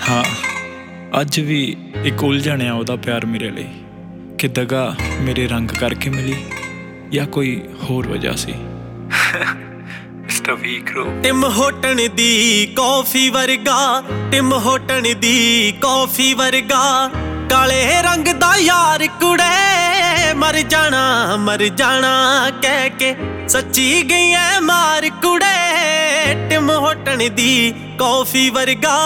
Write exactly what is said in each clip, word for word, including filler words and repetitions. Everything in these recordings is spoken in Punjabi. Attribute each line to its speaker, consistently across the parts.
Speaker 1: ਹਾਂ ਅੱਜ ਵੀ ਇੱਕ ਉਲਝਣਿਆ ਉਹਦਾ ਪਿਆਰ ਮੇਰੇ ਲਈ ਕਿ ਦਗਾ ਮੇਰੇ ਰੰਗ ਕਰਕੇ ਮਿਲੀ ਜਾਂ ਕੋਈ ਹੋਰ ਵਜ੍ਹਾ ਸੀ। ਮਿਸਟਰ ਵੀਕਰੋ
Speaker 2: ਟਿਮ ਹੋਟਨ ਦੀ ਕੌਫੀ ਵਰਗਾ, ਟਿਮ ਹੋਟਨ ਦੀ ਕੌਫੀ ਵਰਗਾ, ਕਾਲੇ ਰੰਗ ਦਾ ਯਾਰ ਕੁੜੇ ਮਰ ਜਾਣਾ ਮਰ ਜਾਣਾ ਕਹਿ ਕੇ ਸੱਚੀ ਗਈ ਐ ਮਾਰ ਕੁੜੇ। ਟਿਮ ਹੋਟਨ ਦੀ ਕੌਫੀ ਵਰਗਾ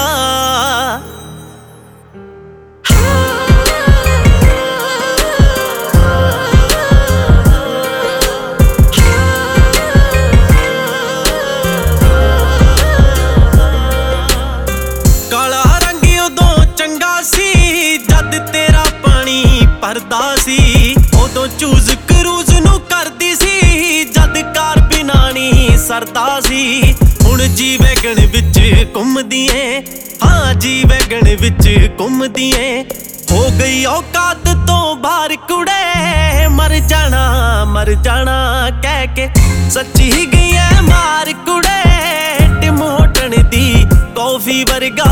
Speaker 2: ਭਰਦਾ ਸੀ ਉਦੋਂ ਚੂਜ਼ ਕਰੂਜ਼ ਨੂੰ ਕਰਦੀ ਸੀ ਜਦ ਕਾਰ ਬਿਨਾਂ ਨੀ ਸਰਦਾ ਸੀ। ਹੁਣ ਜੀ ਵੈਗਣ ਵਿੱਚ ਘੁੰਮਦੀ ਏ, ਹਾਂ ਜੀ ਵੈਗਣ ਵਿੱਚ ਘੁੰਮਦੀ ਏ, ਹੋ ਗਈ ਔਕਾਤ ਤੋਂ ਬਾਹਰ ਕੁੜੇ ਮਰ ਜਾਣਾ ਮਰ ਜਾਣਾ ਕਹਿ ਕੇ ਸੱਚੀ ਗਈ ਐ ਮਾਰ ਕੁੜੇ। ਟਿਮ ਹੋਟਨ ਦੀ ਕੌਫੀ ਵਰਗਾ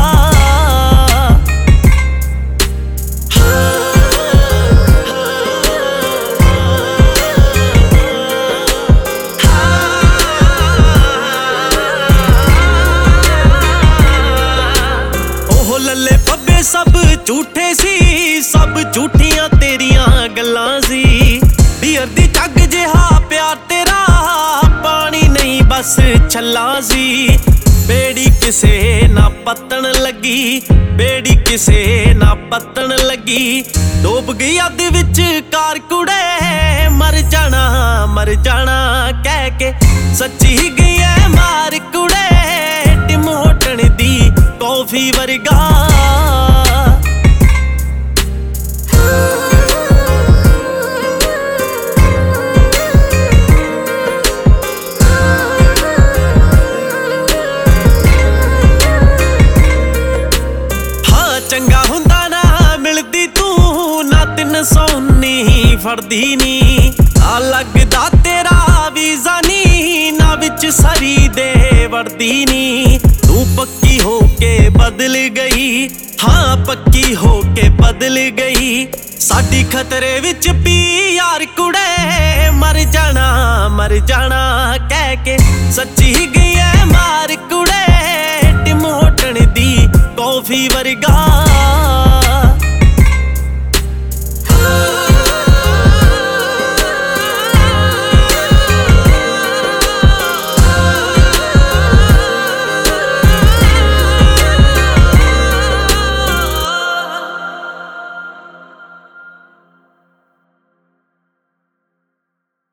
Speaker 2: ਲੱਲੇ ਪੱਬੇ ਸਭ ਝੂਠੇ ਸੀ, ਸਭ ਝੂਠੀਆਂ ਤੇਰੀਆਂ ਗੱਲਾਂ ਸੀ। ਬੀਅਰ ਦੀ ਚੱਗ ਜਿਹਾ ਪਿਆਰ ਤੇਰਾ ਪਾਣੀ ਨਹੀਂ ਬਸ ਛੱਲਾ ਸੀ। ਬੇੜੀ ਕਿਸੇ ਨਾ ਪੱਤਣ ਲੱਗੀ, ਬੇੜੀ ਕਿਸੇ ਨਾ ਪੱਤਣ ਲੱਗੀ, ਡੋਬ ਗਈ ਅੱਧ ਵਿੱਚ ਕਾਰ ਕੁੜੇ ਮਰ ਜਾਣਾ ਮਰ ਜਾਣਾ ਕਹਿ ਕੇ ਸੱਚੀ ਗਈ ਐ ਮਾਰ ਕੁੜੇ। ਟਿਮ ਹੋਟਨ ਦੀ ਕੌਫੀ ਵਰਗਾ ਹਾਂ ਚੰਗਾ ਹੁੰਦਾ ਨਾ ਮਿਲਦੀ ਤੂੰ ਨਾ ਤਿੰਨ ਸੌ ਨੀ ਫੜਦੀ ਨੀ ਆ ਲੱਗਦਾ ਤੇਰਾ ਵੀਜ਼ਾ ਨੀ ਨਾ ਵਿੱਚ ਸਰੀ ਦੇ ਵੜਦੀ ਨੀ। ਤੂੰ ਪੱਕੀ ਹੋ ਕੇ ਬਦਲ ਗਈ, ਹਾਂ ਪੱਕੀ ਹੋ ਕੇ ਬਦਲ ਗਈ, ਸਾਡੀ ਖਤਰੇ ਵਿੱਚ ਪੀ ਯਾਰ ਕੁੜੇ ਮਰ ਜਾਣਾ ਮਰ ਜਾਣਾ ਕਹਿ ਕੇ ਸੱਚੀ ਗਈ ਐ ਮਾਰ ਕੁੜੇ। ਟਿਮ ਹੋਟਨ ਦੀ ਕੌਫੀ ਵਰਗਾ